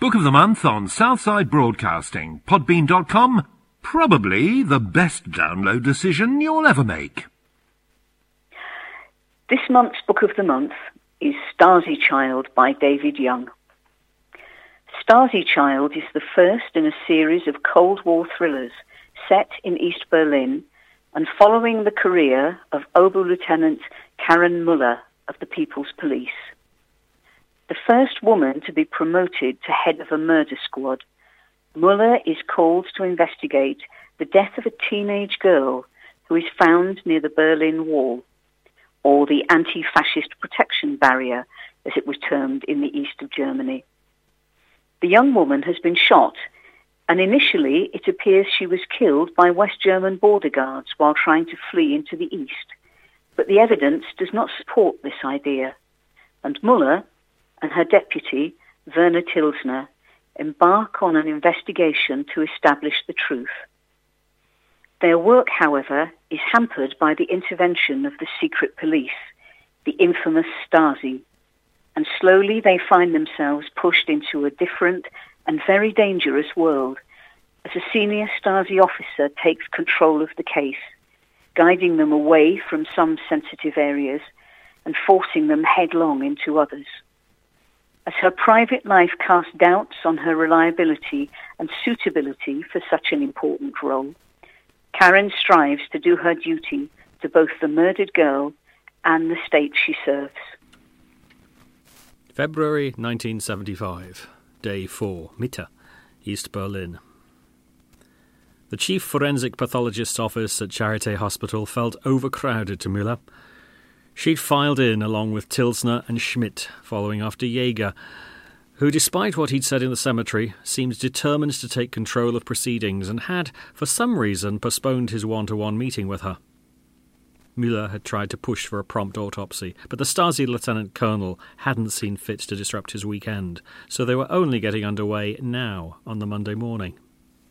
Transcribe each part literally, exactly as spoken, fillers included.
Book of the Month on Southside Broadcasting, podbean dot com. Probably the best download decision you'll ever make. This month's Book of the Month is Stasi Child by David Young. Stasi Child is the first in a series of Cold War thrillers set in East Berlin and following the career of Oberlieutenant Karen Muller of the People's Police. The first woman to be promoted to head of a murder squad, Muller is called to investigate the death of a teenage girl who is found near the Berlin Wall, or the anti-fascist protection barrier, as it was termed in the east of Germany. The young woman has been shot, and initially it appears she was killed by West German border guards while trying to flee into the east. But the evidence does not support this idea, and Muller and her deputy, Werner Tilsner, embark on an investigation to establish the truth. Their work, however, is hampered by the intervention of the secret police, the infamous Stasi, and slowly they find themselves pushed into a different and very dangerous world as a senior Stasi officer takes control of the case, guiding them away from some sensitive areas and forcing them headlong into others. As her private life casts doubts on her reliability and suitability for such an important role, Karen strives to do her duty to both the murdered girl and the state she serves. February nineteen seventy-five, Day four, Mitte, East Berlin. The chief forensic pathologist's office at Charité Hospital felt overcrowded to Müller. She'd filed in along with Tilsner and Schmidt, following after Jäger, who, despite what he'd said in the cemetery, seemed determined to take control of proceedings and had, for some reason, postponed his one-to-one meeting with her. Müller had tried to push for a prompt autopsy, but the Stasi lieutenant colonel hadn't seen fit to disrupt his weekend, so they were only getting underway now, on the Monday morning.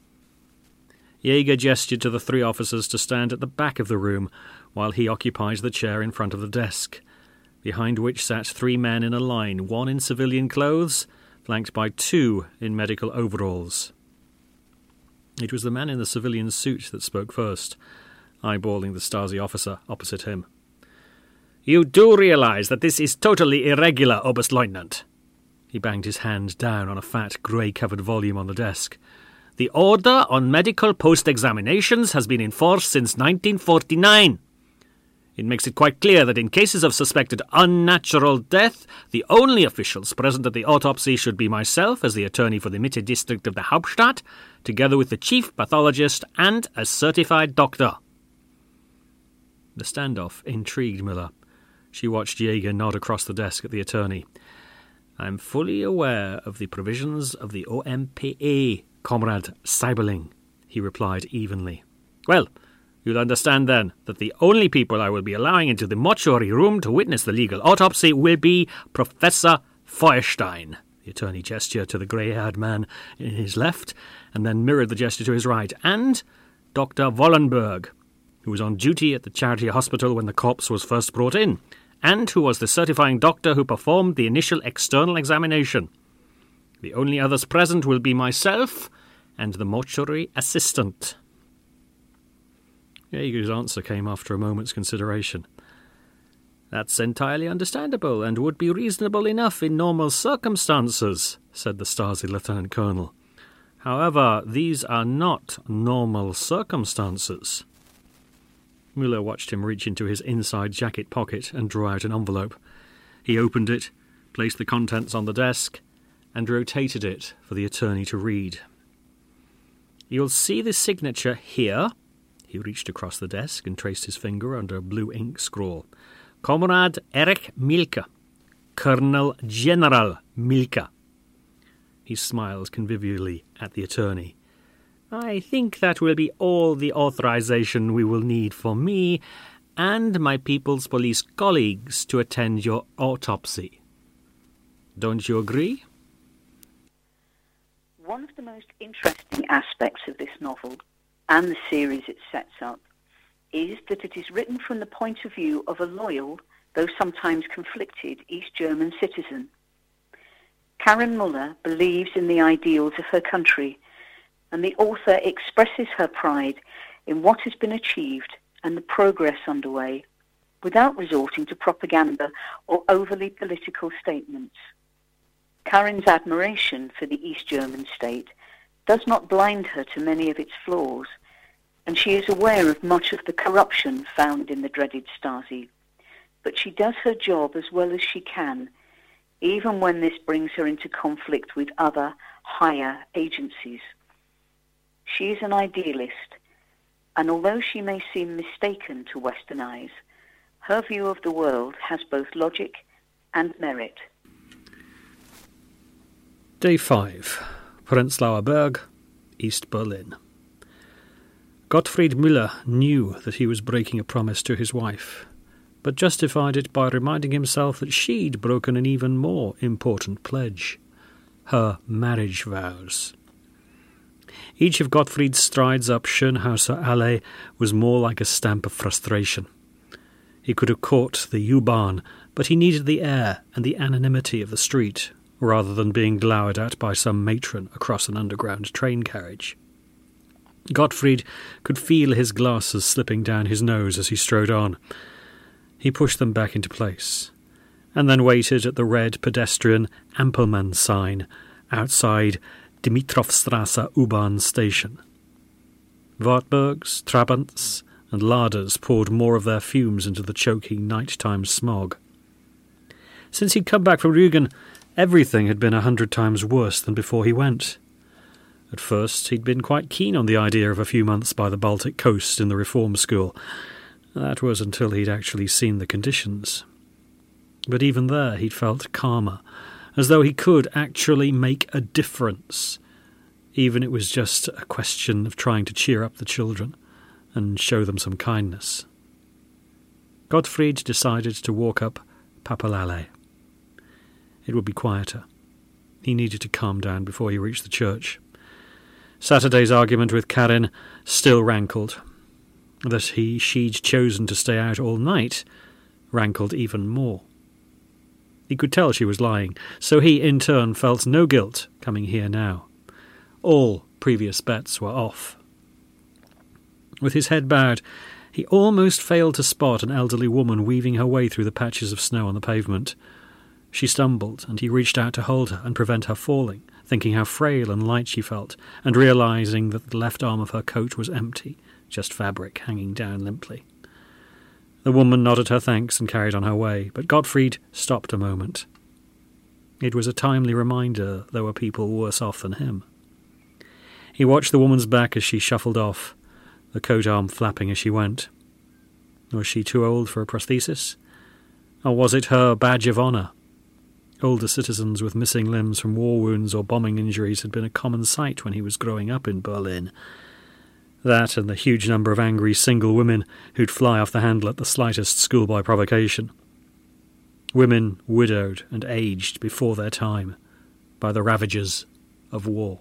Jäger gestured to the three officers to stand at the back of the room, while he occupied the chair in front of the desk, behind which sat three men in a line, one in civilian clothes, flanked by two in medical overalls. It was the man in the civilian suit that spoke first, eyeballing the Stasi officer opposite him. "You do realise that this is totally irregular, Oberstleutnant." He banged his hand down on a fat, grey-covered volume on the desk. "The order on medical post-examinations has been in force since nineteen forty-nine. It makes it quite clear that in cases of suspected unnatural death, the only officials present at the autopsy should be myself as the attorney for the Mitte district of the Hauptstadt, together with the chief pathologist and a certified doctor." The standoff intrigued Müller. She watched Jäger nod across the desk at the attorney. "I'm fully aware of the provisions of the O M P A, Comrade Seiberling," he replied evenly. "Well, you'll understand then that the only people I will be allowing into the mortuary room to witness the legal autopsy will be Professor Feuerstein." The attorney gestured to the grey-haired man in his left, and then mirrored the gesture to his right, and Doctor Wollenberg, who was on duty at the Charity Hospital when the corpse was first brought in, and who was the certifying doctor who performed the initial external examination. The only others present will be myself and the mortuary assistant. Jäger's answer came after a moment's consideration. "That's entirely understandable and would be reasonable enough in normal circumstances," said the Stasi lieutenant colonel. "However, these are not normal circumstances." Müller watched him reach into his inside jacket pocket and draw out an envelope. He opened it, placed the contents on the desk, and rotated it for the attorney to read. "You'll see the signature here." He reached across the desk and traced his finger under a blue ink scrawl. "Comrade Erich Mielke, Colonel General Mielke." He smiled convivially at the attorney. "I think that will be all the authorization we will need for me and my People's Police colleagues to attend your autopsy. Don't you agree?" One of the most interesting aspects of this novel, and the series it sets up, is that it is written from the point of view of a loyal, though sometimes conflicted, East German citizen. Karin Muller believes in the ideals of her country, and the author expresses her pride in what has been achieved and the progress underway, without resorting to propaganda or overly political statements. Karin's admiration for the East German state does not blind her to many of its flaws, and she is aware of much of the corruption found in the dreaded Stasi. But she does her job as well as she can, even when this brings her into conflict with other, higher agencies. She is an idealist, and although she may seem mistaken to Western eyes, her view of the world has both logic and merit. Day five. Prenzlauer Berg, East Berlin. Gottfried Müller knew that he was breaking a promise to his wife, but justified it by reminding himself that she'd broken an even more important pledge, her marriage vows. Each of Gottfried's strides up Schönhauser Allee was more like a stamp of frustration. He could have caught the U-Bahn, but he needed the air and the anonymity of the street, rather than being glowered at by some matron across an underground train carriage. Gottfried could feel his glasses slipping down his nose as he strode on. He pushed them back into place, and then waited at the red pedestrian Ampelmann sign outside Dimitrovstrasse U-Bahn station. Wartburgs, Trabants, and Laders poured more of their fumes into the choking nighttime smog. Since he'd come back from Rügen, everything had been a hundred times worse than before he went. At first, he'd been quite keen on the idea of a few months by the Baltic coast in the reform school. That was until he'd actually seen the conditions. But even there he'd felt calmer, as though he could actually make a difference, even it was just a question of trying to cheer up the children and show them some kindness. Gottfried decided to walk up Papalale. It would be quieter. He needed to calm down before he reached the church. Saturday's argument with Karin still rankled. That he she'd chosen to stay out all night rankled even more. He could tell she was lying, so he, in turn, felt no guilt coming here now. All previous bets were off. With his head bowed, he almost failed to spot an elderly woman weaving her way through the patches of snow on the pavement. She stumbled, and he reached out to hold her and prevent her falling, thinking how frail and light she felt, and realizing that the left arm of her coat was empty, just fabric hanging down limply. The woman nodded her thanks and carried on her way, but Gottfried stopped a moment. It was a timely reminder there were people worse off than him. He watched the woman's back as she shuffled off, the coat arm flapping as she went. Was she too old for a prosthesis? Or was it her badge of honour? Older citizens with missing limbs from war wounds or bombing injuries had been a common sight when he was growing up in Berlin. That and the huge number of angry single women who'd fly off the handle at the slightest schoolboy provocation. Women widowed and aged before their time by the ravages of war.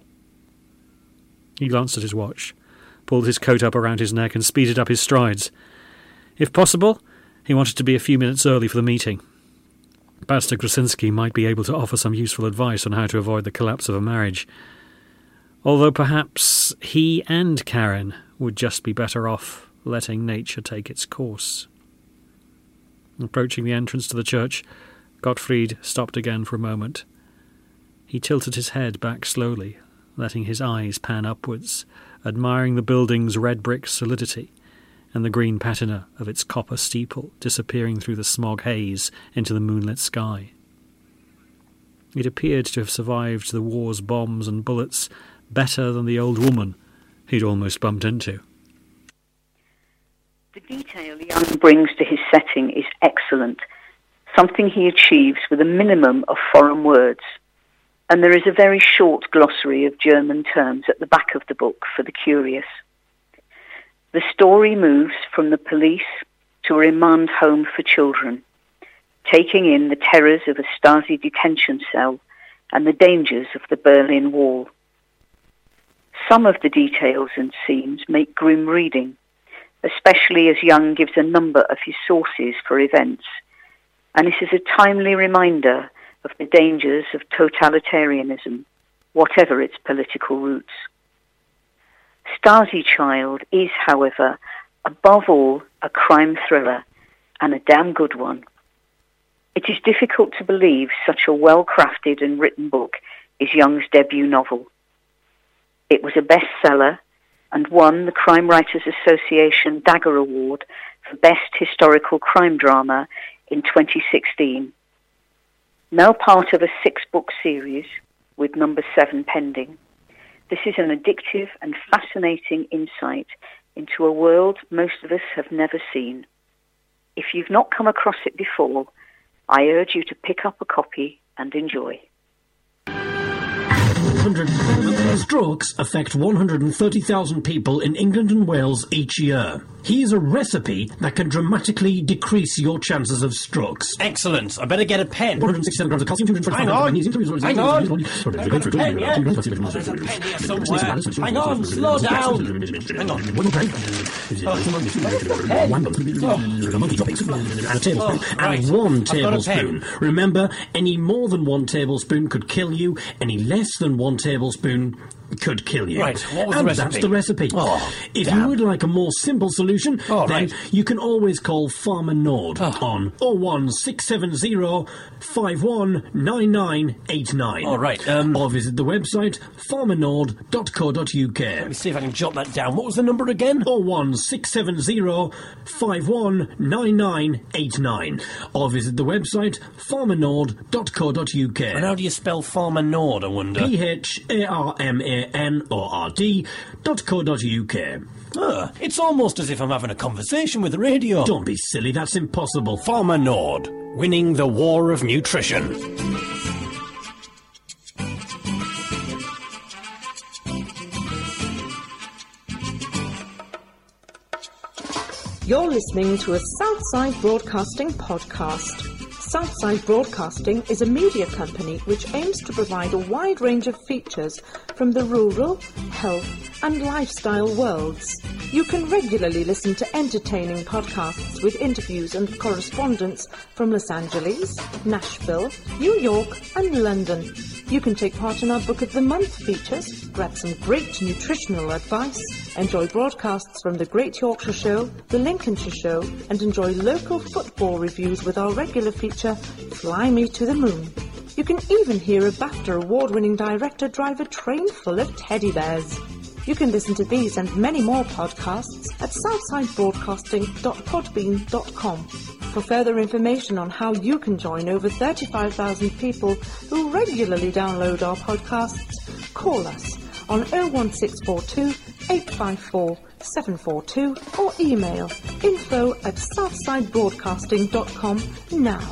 He glanced at his watch, pulled his coat up around his neck and speeded up his strides. If possible, he wanted to be a few minutes early for the meeting. Pastor Krasinski might be able to offer some useful advice on how to avoid the collapse of a marriage. Although perhaps he and Karin would just be better off letting nature take its course. Approaching the entrance to the church, Gottfried stopped again for a moment. He tilted his head back slowly, letting his eyes pan upwards, admiring the building's red brick solidity and the green patina of its copper steeple disappearing through the smog haze into the moonlit sky. It appeared to have survived the war's bombs and bullets better than the old woman he'd almost bumped into. The detail Young brings to his setting is excellent, something he achieves with a minimum of foreign words, and there is a very short glossary of German terms at the back of the book for the curious. The story moves from the police to a remand home for children, taking in the terrors of a Stasi detention cell and the dangers of the Berlin Wall. Some of the details and scenes make grim reading, especially as Young gives a number of his sources for events, and this is a timely reminder of the dangers of totalitarianism, whatever its political roots. Stasi Child is, however, above all a crime thriller, and a damn good one. It is difficult to believe such a well-crafted and written book is Young's debut novel. It was a bestseller and won the Crime Writers Association Dagger Award for Best Historical Crime Drama in twenty sixteen. Now part of a six-book series, with number seven pending, this is an addictive and fascinating insight into a world most of us have never seen. If you've not come across it before, I urge you to pick up a copy and enjoy. Strokes affect one hundred thirty thousand people in England and Wales each year. Here's a recipe that can dramatically decrease your chances of strokes. Excellent. I better get a pen. one hundred sixty-seven grams of calcium, two hundred twenty-five Hang on. magnesium, Hang on. I've got a pen, yeah? There's a pen here somewhere. Hang on, slow down. Hang on. And a tablespoon. And one tablespoon. Remember, any more than one tablespoon could kill you. Any less than one tablespoon could kill you. Right, what was and the recipe? that's the recipe. Oh, if damn. you would like a more simple solution, Oh, then right. you can always call Farmer Nord Oh. on oh one six seven zero five one nine nine eight nine. All right, um... or visit the website farmer nord dot co dot uk. Let me see if I can jot that down. What was the number again? oh one six seven zero five one nine nine eight nine. Or visit the website farmer nord dot co dot uk. And how do you spell Farmer Nord, I wonder? P H A R M A N O R D dot co dot uk. Ah, it's almost as if I'm having a conversation with the radio. Don't be silly, that's impossible. Farmer Nord, winning the war of nutrition. You're listening to a Southside Broadcasting podcast. Southside Broadcasting is a media company which aims to provide a wide range of features from the rural, health and lifestyle worlds. You can regularly listen to entertaining podcasts with interviews and correspondence from Los Angeles, Nashville, New York and London. You can take part in our Book of the Month features, grab some great nutritional advice, enjoy broadcasts from the Great Yorkshire Show, the Lincolnshire Show, and enjoy local football reviews with our regular feature, Fly Me to the Moon. You can even hear a BAFTA award-winning director drive a train full of teddy bears. You can listen to these and many more podcasts at southside broadcasting dot podbean dot com. For further information on how you can join over thirty-five thousand people who regularly download our podcasts, call us on oh one six four two eight five four seven four two or email info at southside broadcasting dot com now.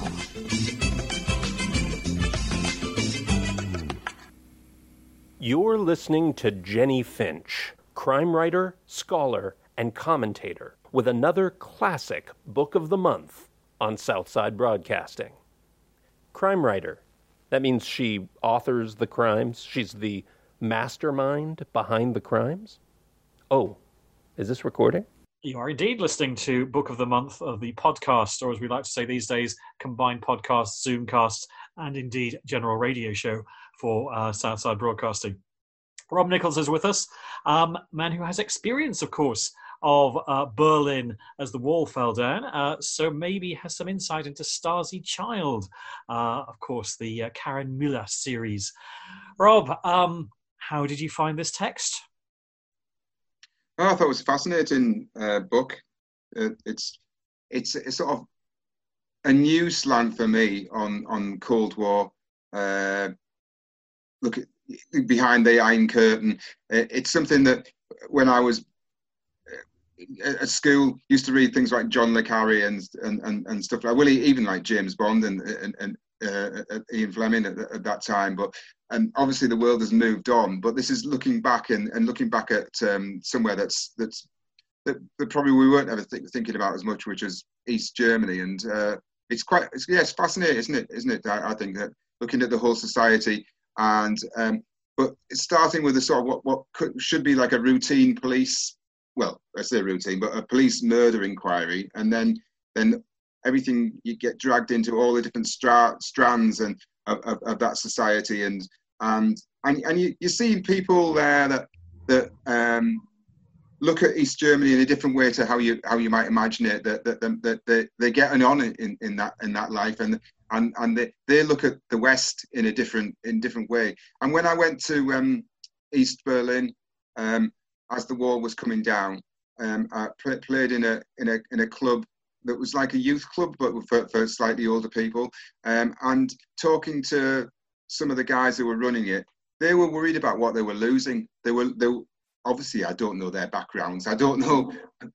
You're listening to Jenny Finch, crime writer, scholar, and commentator, with another classic Book of the Month on Southside Broadcasting. Crime writer. That means she authors the crimes. She's the mastermind behind the crimes. Oh, is this recording? You are indeed listening to Book of the Month of the podcast, or as we like to say these days, combined podcasts, Zoomcasts, and indeed general radio show for uh, Southside Broadcasting. Rob Nichols is with us, um, man who has experience, of course, of uh, Berlin as the wall fell down, uh, so maybe has some insight into Stasi Child, uh, of course, the uh, Karen Müller series. Rob, um, how did you find this text? Oh, I thought it was a fascinating uh, book. Uh, it's, it's it's sort of a new slant for me on on Cold War. Uh, look at, behind the Iron Curtain. Uh, it's something that when I was at school used to read things like John le Carré and and and, and stuff like. Well, even like James Bond and and, and uh, Ian Fleming at, at that time, but. And obviously the world has moved on, but this is looking back and, and looking back at um, somewhere that's that's that, that probably we weren't ever th- thinking about as much, which is East Germany. And uh, it's quite, it's, yeah, it's fascinating, isn't it? Isn't it? I, I think that looking at the whole society and um, but it's starting with a sort of what what could, should be like a routine police, well, I say routine, but a police murder inquiry, and then then everything you get dragged into all the different stra- strands and. of, of, of that society, and and and, and you, you're seeing people there that that um, look at East Germany in a different way to how you how you might imagine it. That that, that, that they, they're getting on in, in that in that life, and and and they, they look at the West in a different in different way. And when I went to um, East Berlin, um, as the wall was coming down, um, I pl- played in a in a in a club that was like a youth club, but for, for slightly older people. Um, and talking to some of the guys who were running it, they were worried about what they were losing. They were, they were, obviously, I don't know their backgrounds. I don't know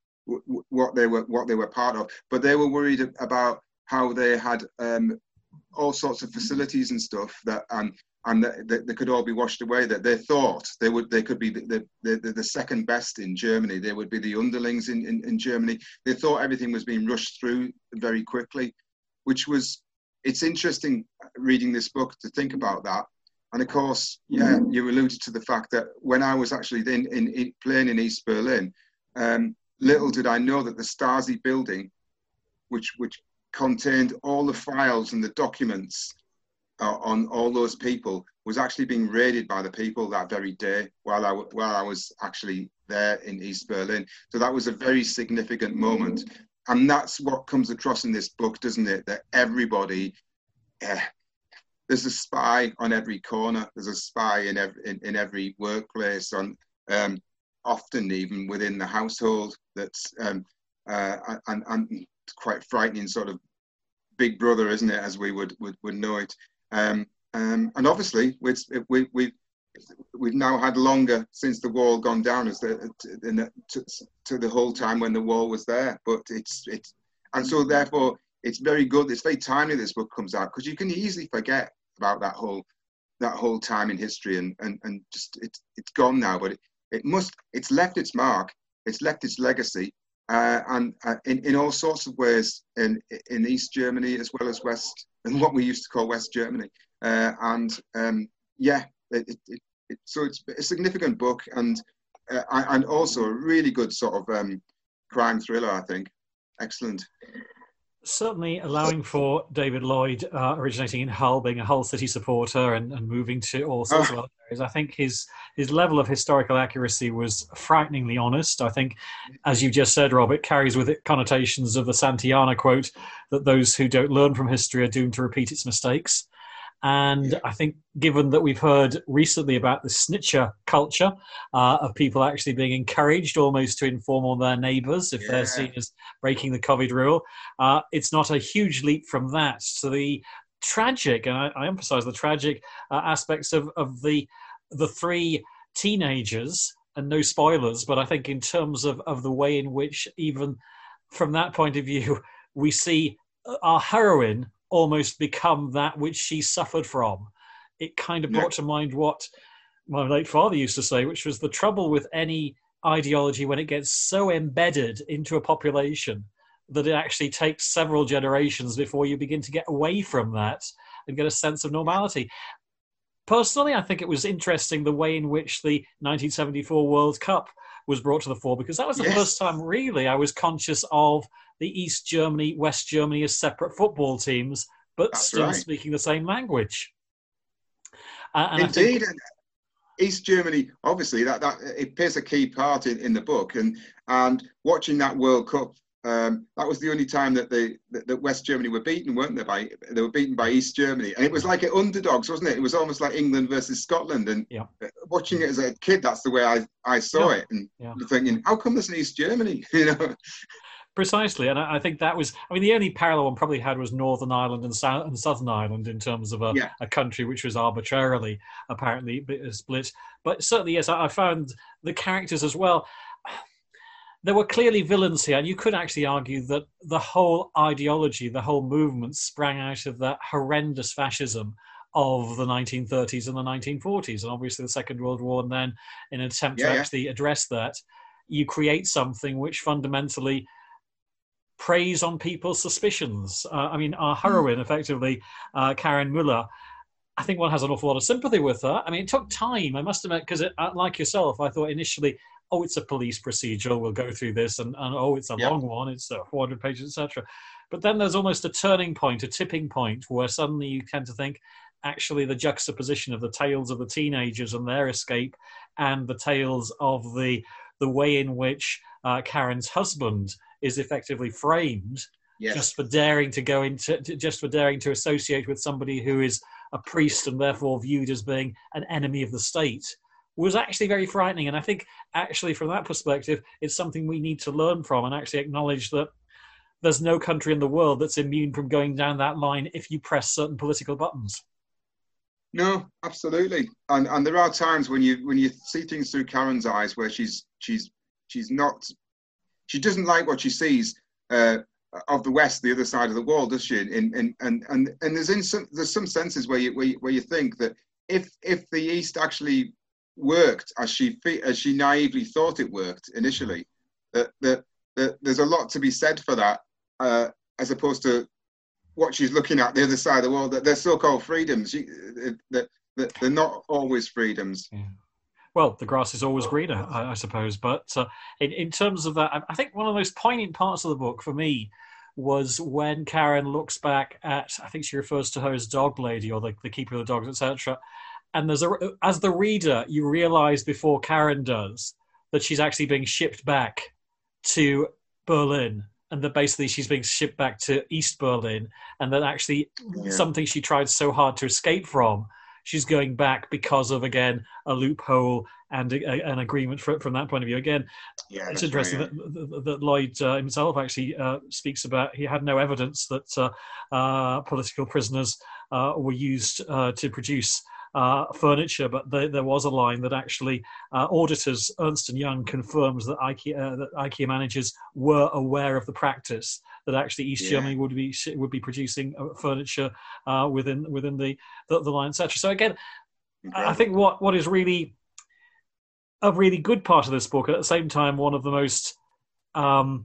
w- what they were, what they were part of, but they were worried about how they had um, all sorts of facilities and stuff that, and and that, that they could all be washed away. That they thought they would, they could be the the, the, the second best in Germany. They would be the underlings in, in, in Germany. They thought everything was being rushed through very quickly, which was, it's interesting reading this book to think about that. And of course, yeah, you alluded to the fact that when I was actually in, in, in playing in East Berlin, um, little did I know that the Stasi building, which which contained all the files and the documents uh, on all those people, was actually being raided by the people that very day while I, while I was actually there in East Berlin. So that was a very significant moment. And that's what comes across in this book, doesn't it? That everybody, uh, there's a spy on every corner. There's a spy in every, in, in every workplace, on um, often even within the household. That's um, uh, and, and it's quite frightening, sort of big brother, isn't it, as we would would, would know it. Um, um, and obviously, we we we we've now had longer since the wall gone down as the in the, to, to the whole time when the wall was there. But it's it's and so therefore it's very good. It's very timely this book comes out, because you can easily forget about that whole that whole time in history, and and and just it's it's gone now. But it, it must it's left its mark. It's left its legacy. Uh, and uh, in, in all sorts of ways in in East Germany as well as West, and what we used to call West Germany. Uh, and um, yeah, it, it, it, so it's a significant book, and uh, and also a really good sort of um, crime thriller, I think. Excellent. Certainly allowing for David Lloyd, uh, originating in Hull, being a Hull City supporter and, and moving to all sorts oh. of other areas. I think his his level of historical accuracy was frighteningly honest. I think, as you just said, Rob, it carries with it connotations of the Santayana quote that those who don't learn from history are doomed to repeat its mistakes. And I think, given that we've heard recently about the snitcher culture uh, of people actually being encouraged almost to inform on their neighbours if yeah. they're seen as breaking the COVID rule, uh, it's not a huge leap from that to the tragic, and I, I emphasise the tragic uh, aspects of, of the the three teenagers, and no spoilers, but I think in terms of, of the way in which, even from that point of view, we see our heroine almost become that which she suffered from. It kind of brought yeah. to mind what my late father used to say, which was the trouble with any ideology when it gets so embedded into a population that it actually takes several generations before you begin to get away from that and get a sense of normality. Personally, I think it was interesting the way in which the nineteen seventy-four World Cup was brought to the fore, because that was the yes. first time really I was conscious of the East Germany, West Germany as separate football teams, but That's still right. speaking the same language. Uh, and Indeed. I think, East Germany, obviously, that, that it plays a key part in, in the book. And and watching that World Cup, um, that was the only time that they that, that West Germany were beaten, weren't they? By they were beaten by East Germany, and it was like underdogs, wasn't it? It was almost like England versus Scotland. And yeah. watching it as a kid, that's the way I, I saw yeah. it, and yeah. thinking, how come there's an East Germany? You know. Precisely, and I think that was, I mean, the only parallel one probably had was Northern Ireland and, South, and Southern Ireland in terms of a, yeah. a country which was arbitrarily, apparently, split. But certainly, yes, I found the characters as well. There were clearly villains here, and you could actually argue that the whole ideology, the whole movement sprang out of that horrendous fascism of the nineteen thirties and the nineteen forties, and obviously the Second World War, and then in an attempt yeah, to yeah. actually address that, you create something which fundamentally preys on people's suspicions. Uh, I mean, our heroine, effectively, uh, Karin Müller, I think one has an awful lot of sympathy with her. I mean, it took time, I must admit, because uh, like yourself, I thought initially, oh, it's a police procedural, we'll go through this, and, and oh, it's a yep. long one, it's uh, four hundred pages, et cetera. But then there's almost a turning point, a tipping point, where suddenly you tend to think, actually the juxtaposition of the tales of the teenagers and their escape, and the tales of the the way in which uh, Karen's husband is effectively framed, yes. just for daring to go into, just for daring to associate with somebody who is a priest and therefore viewed as being an enemy of the state, was actually very frightening. And I think actually from that perspective, it's something we need to learn from and actually acknowledge that there's no country in the world that's immune from going down that line if you press certain political buttons. No, absolutely. And and there are times when you when you see things through Karen's eyes where she's she's she's not she doesn't like what she sees uh, of the West, the other side of the wall, does she? And and and and, and there's in some there's some senses where you where you, where you think that if if the East actually worked as she as she naively thought it worked initially, that that, that there's a lot to be said for that, uh, as opposed to what she's looking at the other side of the world, that they're so-called freedoms, that, that they're not always freedoms. Yeah. Well, the grass is always greener, I, I suppose. But uh, in, in terms of that, I think one of the most poignant parts of the book for me was when Karen looks back at, I think she refers to her as Dog Lady or the, the keeper of the dogs, et cetera. And there's a, as the reader, you realise before Karen does that she's actually being shipped back to Berlin, and that basically she's being shipped back to East Berlin, and that actually yeah. something she tried so hard to escape from, she's going back because of, again, a loophole and a, a, an agreement for, from that point of view. Again, yeah, it's interesting right, yeah. that, that, that Lloyd uh, himself actually uh, speaks about he had no evidence that uh, uh, political prisoners uh, were used uh, to produce Uh, furniture, but the, there was a line that actually uh, auditors Ernst and Young confirms that IKEA, uh, that IKEA managers were aware of the practice, that actually East yeah. Germany would be would be producing uh, furniture uh, within within the the, the line, et cetera. So again, Incredible. I think what what is really a really good part of this book, at the same time one of the most um,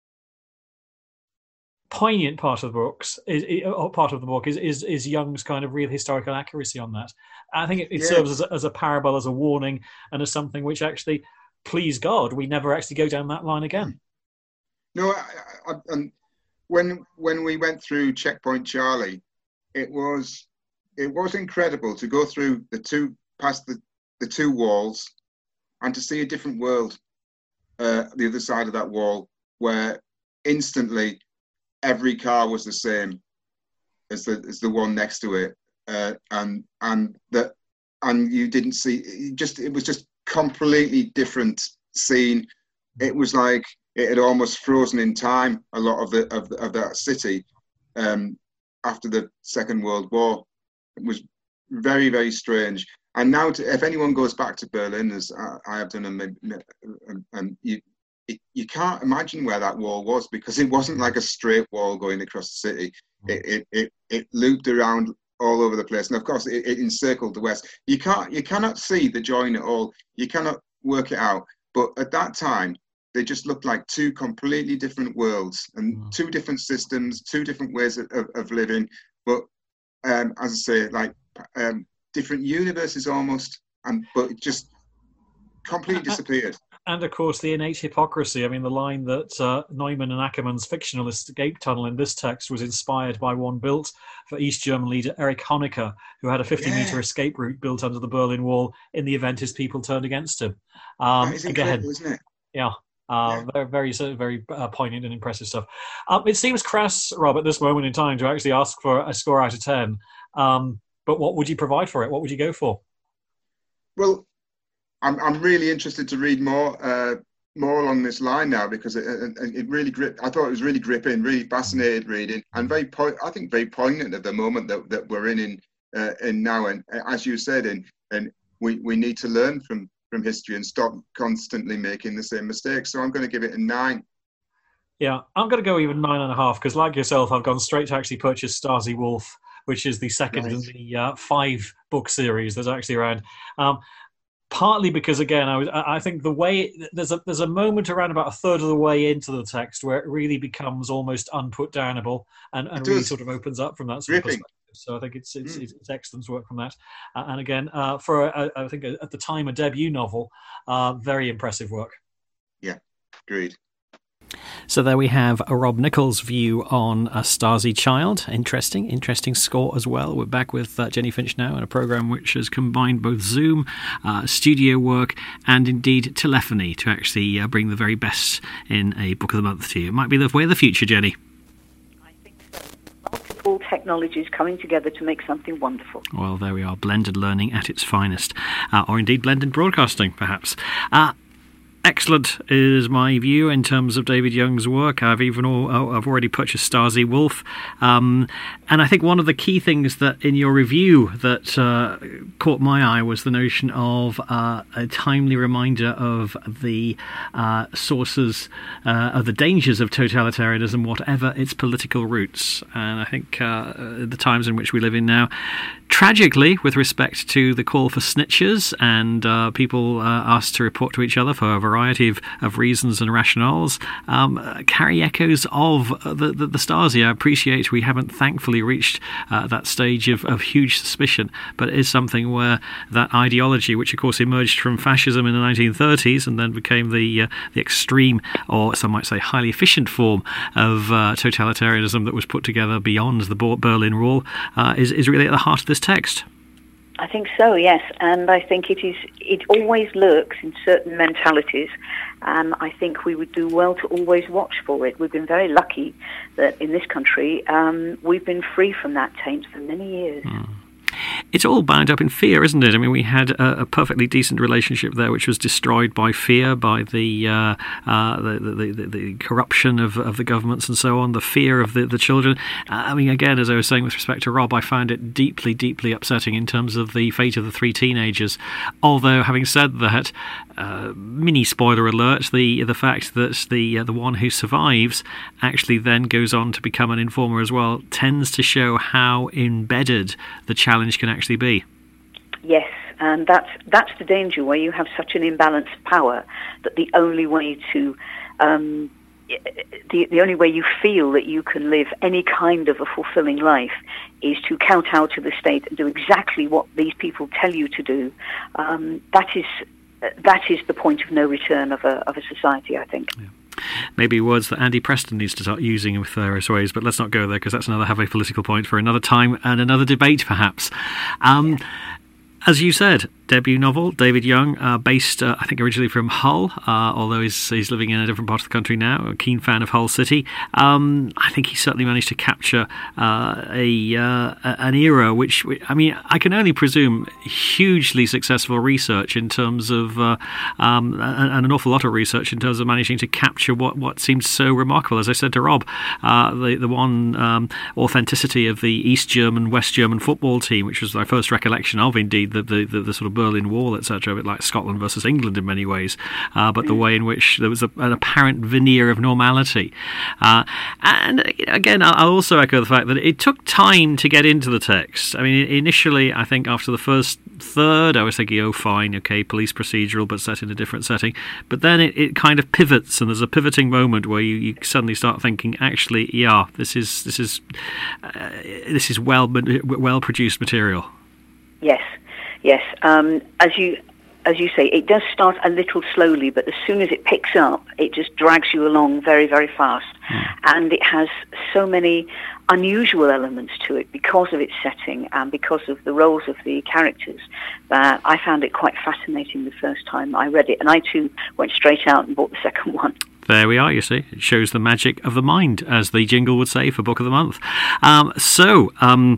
poignant part of the books is, or part of the book is, is is Young's kind of real historical accuracy on that. I think it, it yeah. serves as a, as a parable, as a warning, and as something which actually, please God, we never actually go down that line again. No, I, I, and when when we went through Checkpoint Charlie, it was it was incredible to go through the two past the, the two walls and to see a different world, uh, the other side of that wall, where instantly every car was the same as the as the one next to it, uh, and and that and you didn't see it just it was just completely different scene. It was like it had almost frozen in time. A lot of the of, the, of that city um, after the Second World War. It was very very strange. And now, to, if anyone goes back to Berlin, as I, I have done, and, and, and you. It, you can't imagine where that wall was, because it wasn't like a straight wall going across the city. It it it, it looped around all over the place, and of course it, it encircled the west. You can't you cannot see the join at all. You cannot work it out. But at that time, they just looked like two completely different worlds and mm. two different systems, two different ways of, of, of living. But um, as I say, like um, different universes almost, and but it just completely disappeared. And, of course, the innate hypocrisy. I mean, the line that uh, Neumann and Ackermann's fictional escape tunnel in this text was inspired by one built for East German leader Erich Honecker, who had a fifty-metre yeah. escape route built under the Berlin Wall in the event his people turned against him. Um, that is incredible, again, isn't it? Yeah. Uh, yeah. Very, very, very uh, poignant and impressive stuff. Um, it seems crass, Rob, at this moment in time to actually ask for a score out of ten. Um, but what would you provide for it? What would you go for? Well, I'm I'm really interested to read more uh, more along this line now, because it, it, it really grip. I thought it was really gripping, really fascinated reading, and very po- I think very poignant at the moment that, that we're in in uh, in now. And as you said, and and we, we need to learn from, from history and stop constantly making the same mistakes. So I'm going to give it a nine. Yeah, I'm going to go even nine and a half, because like yourself, I've gone straight to actually purchase Stasi Wolf, which is the second nice. in the uh, five book series that's actually around. Um, Partly because, again, I was, I think the way there's a there's a moment around about a third of the way into the text where it really becomes almost unputdownable and, and really sort of opens up from that sort of perspective. So I think it's it's, mm. it's excellent work from that. Uh, and again, uh, for a, I think at the time a debut novel, uh, very impressive work. Yeah, agreed. So there we have a Rob Nichols' view on A Stasi Child. Interesting, interesting score as well. We're back with uh, Jenny Finch now in a programme which has combined both Zoom, uh, studio work, and indeed telephony to actually uh, bring the very best in a Book of the Month to you. It might be the way of the future, Jenny. I think so. Multiple technologies coming together to make something wonderful. Well, there we are, blended learning at its finest. Uh, or indeed blended broadcasting, perhaps. Uh, Excellent is my view in terms of David Young's work. I've even all, I've already purchased Stasi Wolf, um, and I think one of the key things that in your review that uh, caught my eye was the notion of uh, a timely reminder of the uh, sources uh, of the dangers of totalitarianism, whatever its political roots. And I think uh, the times in which we live in now, tragically, with respect to the call for snitches and uh, people uh, asked to report to each other for a variety of, of reasons and rationales, um, uh, carry echoes of the, the, the Stasi. I appreciate we haven't thankfully reached uh, that stage of, of huge suspicion, but it is something where that ideology, which of course emerged from fascism in the nineteen thirties and then became the, uh, the extreme, or some might say highly efficient form of uh, totalitarianism that was put together beyond the Berlin Wall, uh, is, is really at the heart of this text. I think so, yes, and I think it is. It always lurks in certain mentalities, and I think we would do well to always watch for it. We've been very lucky that in this country um, we've been free from that taint for many years. Mm. It's all bound up in fear, isn't it? I mean, we had a, a perfectly decent relationship there, which was destroyed by fear, by the uh, uh, the, the, the, the corruption of, of the governments and so on, the fear of the, the children. Uh, I mean, again, as I was saying with respect to Rob, I found it deeply, deeply upsetting in terms of the fate of the three teenagers. Although, having said that, uh, mini spoiler alert, the the fact that the uh, the one who survives actually then goes on to become an informer as well tends to show how embedded the challenge can actually be. Yes, and that's that's the danger where you have such an imbalanced power that the only way to um, the the only way you feel that you can live any kind of a fulfilling life is to kowtow to the state and do exactly what these people tell you to do. Um, that is that is the point of no return of a of a society, I think. Yeah. Maybe words that Andy Preston needs to start using with various ways, but let's not go there because that's another heavy political point for another time and another debate, perhaps. Um, yeah. As you said, debut novel, David Young, uh, based, uh, I think, originally from Hull, uh, although he's, he's living in a different part of the country now, a keen fan of Hull City. Um, I think he certainly managed to capture uh, a uh, an era which, I mean, I can only presume hugely successful research in terms of, uh, um, and an awful lot of research in terms of managing to capture what, what seemed so remarkable. As I said to Rob, uh, the, the one um, authenticity of the East German, West German football team, which was my first recollection of, indeed, The, the, the, the sort of Berlin Wall, et cetera, a bit like Scotland versus England in many ways, uh, but the way in which there was a, an apparent veneer of normality. Uh, and again, I'll also echo the fact that it took time to get into the text. I mean, initially, I think after the first third, I was thinking, oh, fine, okay, police procedural, but set in a different setting. But then it, it kind of pivots, and there's a pivoting moment where you, you suddenly start thinking, actually, yeah, this is this is uh, this is well well produced material. Yes. Yes, um, as you as you say, it does start a little slowly, but as soon as it picks up, it just drags you along very, very fast. Mm. And it has so many unusual elements to it because of its setting and because of the roles of the characters that I found it quite fascinating the first time I read it. And I, too, went straight out and bought the second one. There we are, you see. It shows the magic of the mind, as the jingle would say for Book of the Month. Um, so, um,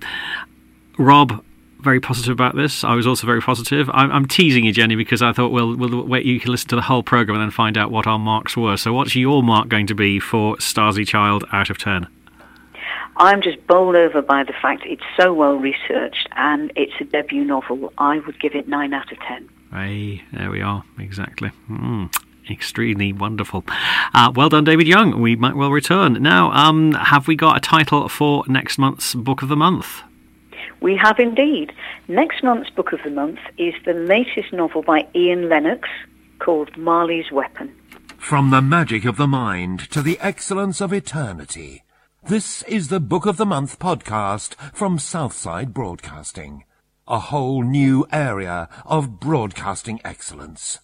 Rob... very positive about this. I was also very positive. I'm, I'm teasing you, Jenny, because I thought, well, we'll wait. You can listen to the whole programme and then find out what our marks were. So what's your mark going to be for Stasi Child out of ten? I'm just bowled over by the fact it's so well researched and it's a debut novel. I would give it nine out of ten. Hey, there we are. Exactly. Mm. Extremely wonderful. Uh, well done, David Young. We might well return. Now, um, have we got a title for next month's Book of the Month? We have indeed. Next month's Book of the Month is the latest novel by Ian Lennox called Marley's Weapon. From the magic of the mind to the excellence of eternity, this is the Book of the Month podcast from Southside Broadcasting. A whole new area of broadcasting excellence.